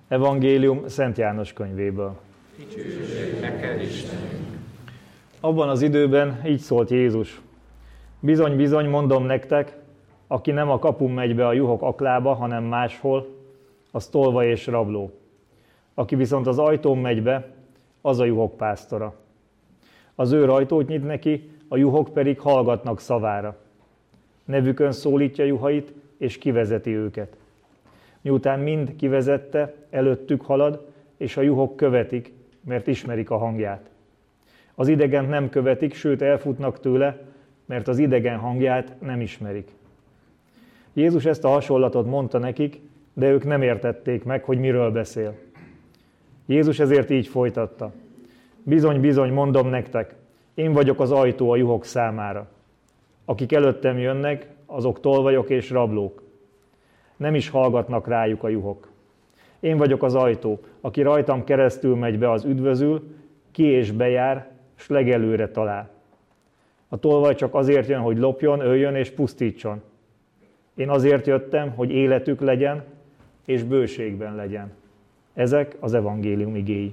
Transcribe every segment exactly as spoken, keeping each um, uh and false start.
Evangélium Szent János könyvéből. Dicsőség neked, Istenünk! Abban az időben így szólt Jézus. Bizony, bizony, mondom nektek, aki nem a kapun megy be a juhok aklába, hanem máshol, az tolvaj és rabló. Aki viszont az ajtón megy be, az a juhok pásztora. Az ő ajtót nyit neki, a juhok pedig hallgatnak szavára. Nevükön szólítja juhait, és kivezeti őket. Miután mind kivezette, előttük halad, és a juhok követik, mert ismerik a hangját. Az idegent nem követik, sőt elfutnak tőle, mert az idegen hangját nem ismerik. Jézus ezt a hasonlatot mondta nekik, de ők nem értették meg, hogy miről beszél. Jézus ezért így folytatta. Bizony, bizony, mondom nektek, én vagyok az ajtó a juhok számára. Akik előttem jönnek, azok tolvajok és rablók. Nem is hallgatnak rájuk a juhok. Én vagyok az ajtó, aki rajtam keresztül megy be, az üdvözül, ki és bejár, s legelőre talál. A tolvaj csak azért jön, hogy lopjon, öljön és pusztítson. Én azért jöttem, hogy életük legyen, és bőségben legyen. Ezek az evangélium igéi.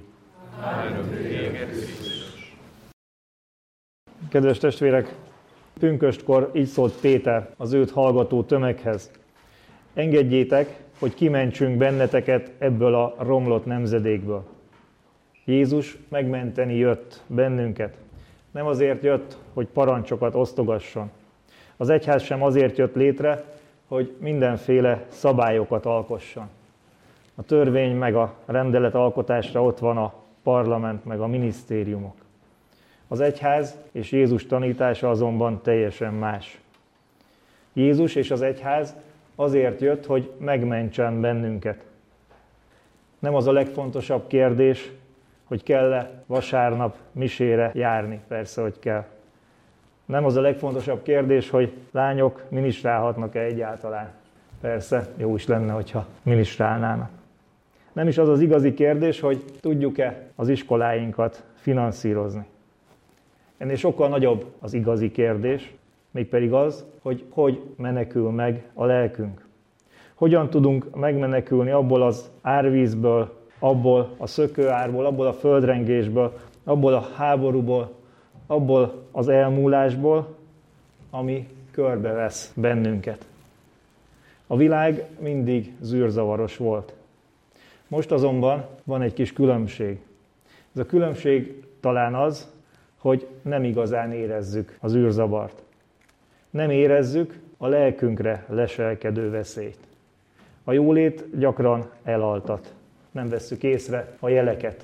Kedves testvérek, pünköstkor így szólt Péter az őt hallgató tömeghez. Engedjétek, hogy kimentsünk benneteket ebből a romlott nemzedékből. Jézus megmenteni jött bennünket. Nem azért jött, hogy parancsokat osztogasson. Az egyház sem azért jött létre, hogy mindenféle szabályokat alkosson. A törvény meg a rendelet alkotásra ott van a parlament meg a minisztériumok. Az egyház és Jézus tanítása azonban teljesen más. Jézus és az egyház azért jött, hogy megmentsen bennünket. Nem az a legfontosabb kérdés, hogy kell-e vasárnap misére járni, persze, hogy kell. Nem az a legfontosabb kérdés, hogy lányok minisztrálhatnak-e egyáltalán. Persze, jó is lenne, hogyha minisztrálnának. Nem is az az igazi kérdés, hogy tudjuk-e az iskoláinkat finanszírozni. Ennél sokkal nagyobb az igazi kérdés, mégpedig az, hogy hogy menekül meg a lelkünk. Hogyan tudunk megmenekülni abból az árvízből, abból a szökőárból, abból a földrengésből, abból a háborúból, abból az elmúlásból, ami körbevesz bennünket. A világ mindig zűrzavaros volt. Most azonban van egy kis különbség. Ez a különbség talán az, hogy nem igazán érezzük az űrzavart. Nem érezzük a lelkünkre leselkedő veszélyt. A jólét gyakran elaltat. Nem vesszük észre a jeleket.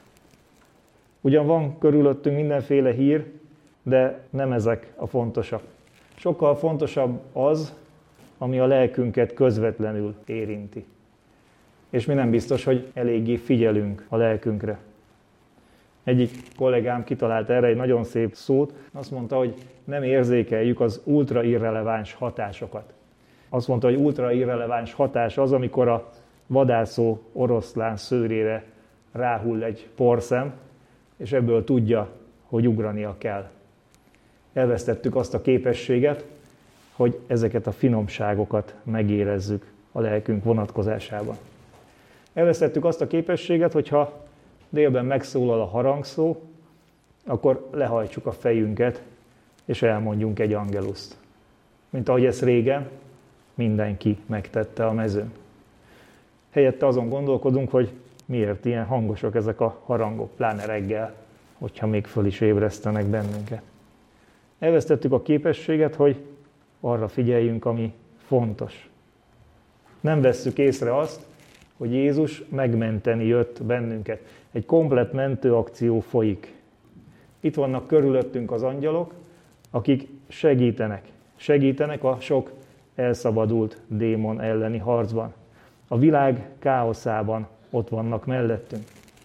Ugyan van körülöttünk mindenféle hír, de nem ezek a fontosak. Sokkal fontosabb az, ami a lelkünket közvetlenül érinti. És mi nem biztos, hogy eléggé figyelünk a lelkünkre. Egyik kollégám kitalált erre egy nagyon szép szót, azt mondta, hogy nem érzékeljük az ultrairreleváns hatásokat. Azt mondta, hogy ultrairreleváns hatás az, amikor a vadászó oroszlán szőrére ráhull egy porszem, és ebből tudja, hogy ugrania kell. Elvesztettük azt a képességet, hogy ezeket a finomságokat megérezzük a lelkünk vonatkozásában. Elvesztettük azt a képességet, hogyha délben megszólal a harangszó, akkor lehajtsuk a fejünket, és elmondjunk egy angeluszt. Mint ahogy ezt régen mindenki megtette a mezőn. Helyette azon gondolkodunk, hogy miért ilyen hangosak ezek a harangok, pláne reggel, hogyha még föl is ébresztenek bennünket. Elvesztettük a képességet, hogy arra figyeljünk, ami fontos. Nem vesszük észre azt, hogy Jézus megmenteni jött bennünket. Egy komplett mentőakció folyik. Itt vannak körülöttünk az angyalok, akik segítenek. Segítenek a sok elszabadult démon elleni harcban. A világ káoszában ott vannak mellettünk.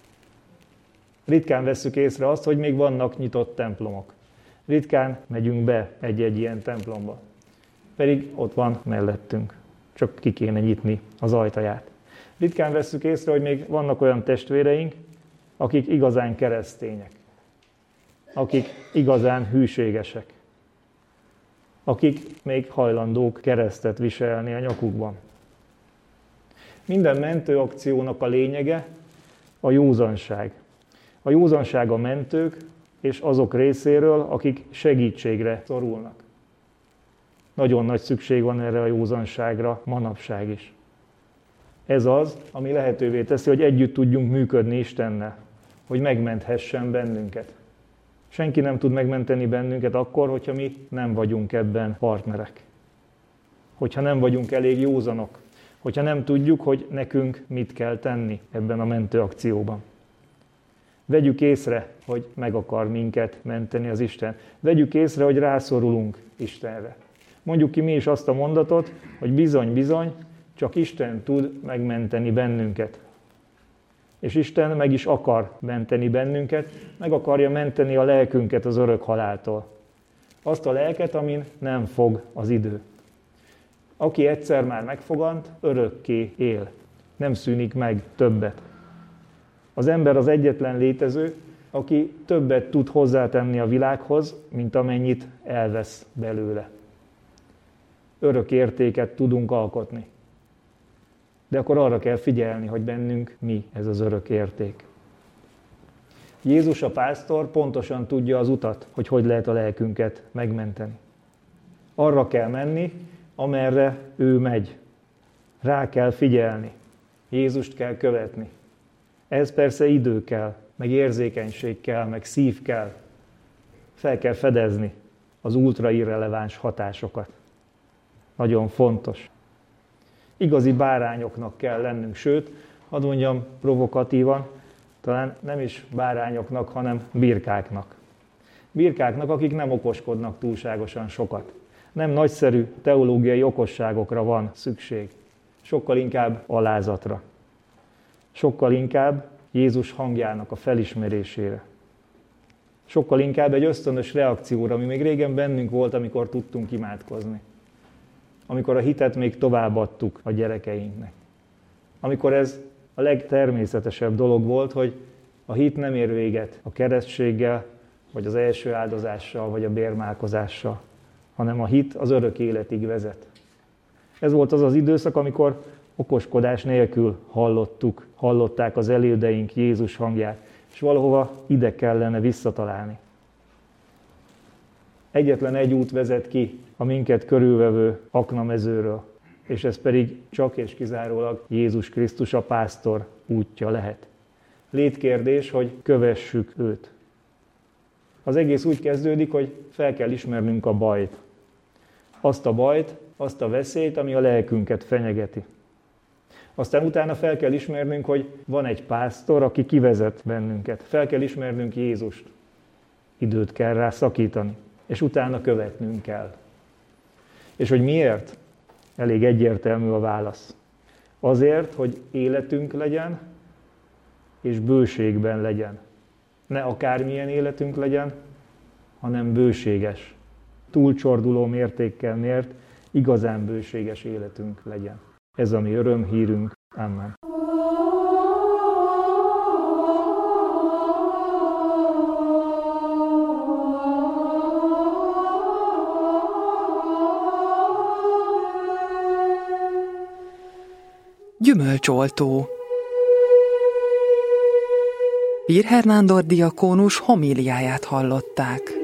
Ritkán vesszük észre azt, hogy még vannak nyitott templomok. Ritkán megyünk be egy-egy ilyen templomba. Pedig ott van mellettünk. Csak ki kéne nyitni az ajtaját. Ritkán vesszük észre, hogy még vannak olyan testvéreink, akik igazán keresztények. Akik igazán hűségesek. Akik még hajlandók keresztet viselni a nyakukban. Minden mentőakciónak a lényege a józanság. A józanság a mentők és azok részéről, akik segítségre szorulnak. Nagyon nagy szükség van erre a józanságra manapság is. Ez az, ami lehetővé teszi, hogy együtt tudjunk működni Istennel, hogy megmenthessen bennünket. Senki nem tud megmenteni bennünket akkor, hogyha mi nem vagyunk ebben partnerek. Hogyha nem vagyunk elég józanok, hogyha nem tudjuk, hogy nekünk mit kell tenni ebben a mentőakcióban. Vegyük észre, hogy meg akar minket menteni az Isten. Vegyük észre, hogy rászorulunk Istenre. Mondjuk ki mi is azt a mondatot, hogy bizony, bizony, csak Isten tud megmenteni bennünket. És Isten meg is akar menteni bennünket, meg akarja menteni a lelkünket az örök haláltól. Azt a lelket, amin nem fog az idő. Aki egyszer már megfogant, örökké él. Nem szűnik meg többet. Az ember az egyetlen létező, aki többet tud hozzátenni a világhoz, mint amennyit elvesz belőle. Örök értéket tudunk alkotni. De akkor arra kell figyelni, hogy bennünk mi ez az örök érték. Jézus a pásztor pontosan tudja az utat, hogy hogy lehet a lelkünket megmenteni. Arra kell menni, amerre ő megy. Rá kell figyelni. Jézust kell követni. Ez persze idő kell, meg érzékenység kell, meg szív kell. Fel kell fedezni az ultrairreleváns hatásokat. Nagyon fontos. Igazi bárányoknak kell lennünk, sőt, hadd mondjam provokatívan, talán nem is bárányoknak, hanem birkáknak. Birkáknak, akik nem okoskodnak túlságosan sokat. Nem nagyszerű teológiai okosságokra van szükség. Sokkal inkább alázatra. Sokkal inkább Jézus hangjának a felismerésére. Sokkal inkább egy ösztönös reakcióra, ami még régen bennünk volt, amikor tudtunk imádkozni. Amikor a hitet még továbbadtuk a gyerekeinknek. Amikor ez a legtermészetesebb dolog volt, hogy a hit nem ér véget a keresztséggel, vagy az első áldozással, vagy a bérmálkozással, hanem a hit az örök életig vezet. Ez volt az az időszak, amikor okoskodás nélkül hallottuk, hallották az elődeink Jézus hangját, és valahova ide kellene visszatalálni. Egyetlen egy út vezet ki a minket körülvevő aknamezőről, és ez pedig csak és kizárólag Jézus Krisztus a pásztor útja lehet. Létkérdés, hogy kövessük őt. Az egész úgy kezdődik, hogy fel kell ismernünk a bajt. Azt a bajt, azt a veszélyt, ami a lelkünket fenyegeti. Aztán utána fel kell ismernünk, hogy van egy pásztor, aki kivezet bennünket. Fel kell ismernünk Jézust. Időt kell rá szakítani, és utána követnünk kell. És hogy miért? Elég egyértelmű a válasz. Azért, hogy életünk legyen, és bőségben legyen. Ne akármilyen életünk legyen, hanem bőséges. Túlcsorduló mértékkel mért, igazán bőséges életünk legyen. Ez a mi örömhírünk. Amen. Gyümölcsoltó. Pirher Nándor diakónus homíliáját hallották.